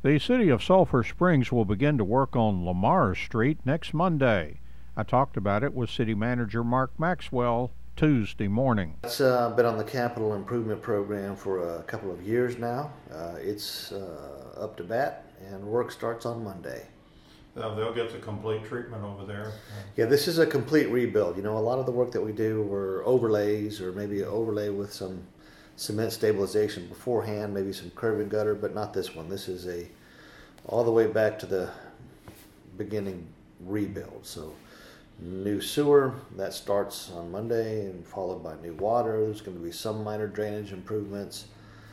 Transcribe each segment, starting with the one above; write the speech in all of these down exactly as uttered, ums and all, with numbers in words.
The city of Sulphur Springs will begin to work on Lamar Street next Monday. I talked about it with City Manager Mark Maxwell Tuesday morning. It's uh, been on the capital improvement program for a couple of years now. Uh, it's uh, up to bat, and work starts on Monday. Uh, they'll get the complete treatment over there. Yeah, this is a complete rebuild. You know, a lot of the work that we do were overlays, or maybe an overlay with some cement stabilization beforehand, maybe some curb and gutter, but not this one. This is a all the way back to the beginning rebuild. So new sewer, that starts on Monday, and followed by new water. There's going to be some minor drainage improvements,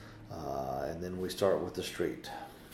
uh, and then we start with the street.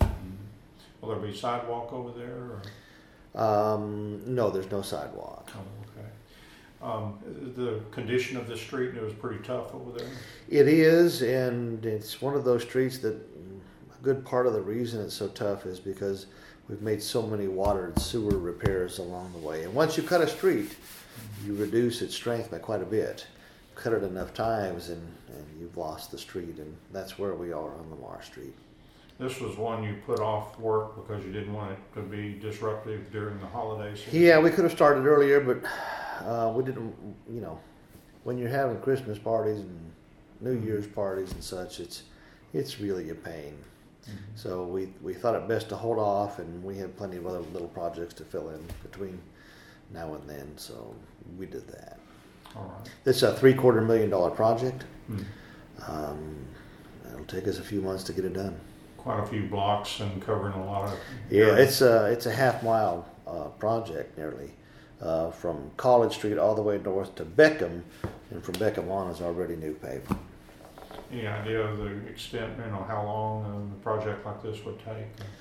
Will there be sidewalk over there? Or? Um, no, there's no sidewalk. Oh, okay. Um, the condition of the street, it was pretty tough over there? It is, and it's one of those streets that a good part of the reason it's so tough is because we've made so many water and sewer repairs along the way. And once you cut a street, you reduce its strength by quite a bit. Cut it enough times and, and you've lost the street, and that's where we are on Lamar Street. This was one you put off work because you didn't want it to be disruptive during the holiday season? Yeah, we could have started earlier, but uh, we didn't, you know, when you're having Christmas parties and New Year's parties and such, it's it's really a pain. Mm-hmm. So we, we thought it best to hold off, and we had plenty of other little projects to fill in between now and then, so we did that. All right. This is a three-quarter million dollar project. Mm-hmm. Um, it'll take us a few months to get it done. Quite a few blocks and covering a lot of yeah areas. it's a it's a half mile uh, project nearly, uh, from College Street all the way north to Beckham, and from Beckham on is already new pavement. Any idea of the extent, you know, how long a project like this would take?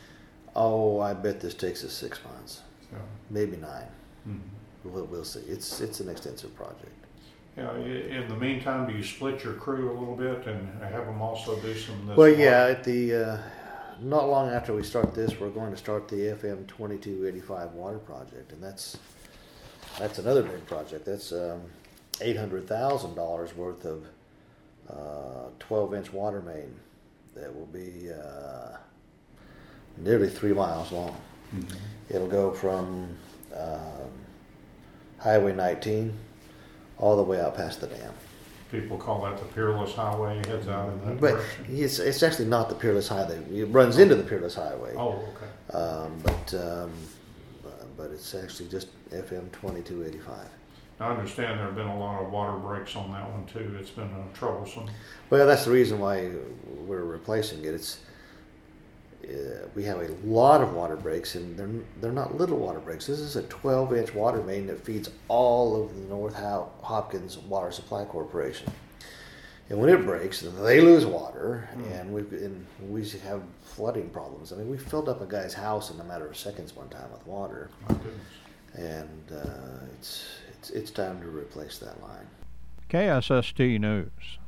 Oh, I bet this takes us six months, So, maybe nine. mm-hmm. We'll, we'll see. It's it's an extensive project. Yeah, i- in the meantime, do you split your crew a little bit and have them also do some of this? Well, work? yeah, at the uh, not long after we start this, we're going to start the F M twenty-two eighty-five water project, and that's that's another big project. That's um, eight hundred thousand dollars worth of uh, twelve inch water main that will be uh, nearly three miles long. Mm-hmm. It'll go from uh, Highway nineteen all the way out past the dam. People call that the Peerless Highway, heads out in that But direction. it's it's actually not the Peerless Highway. It runs into the Peerless Highway. Oh, okay. Um, but um, but it's actually just F M twenty-two eighty-five. I understand there have been a lot of water breaks on that one too. It's been uh, troublesome. Well, that's the reason why we're replacing it. It's uh, we have a lot of water breaks, and they're they're not little water breaks. This is a twelve inch water main that feeds all of the North Hopkins Water Supply Corporation. And when it breaks, they lose water, mm. and we and we have flooding problems. I mean, we filled up a guy's house in a matter of seconds one time with water. My goodness. And uh, it's it's it's time to replace that line. K S S T News.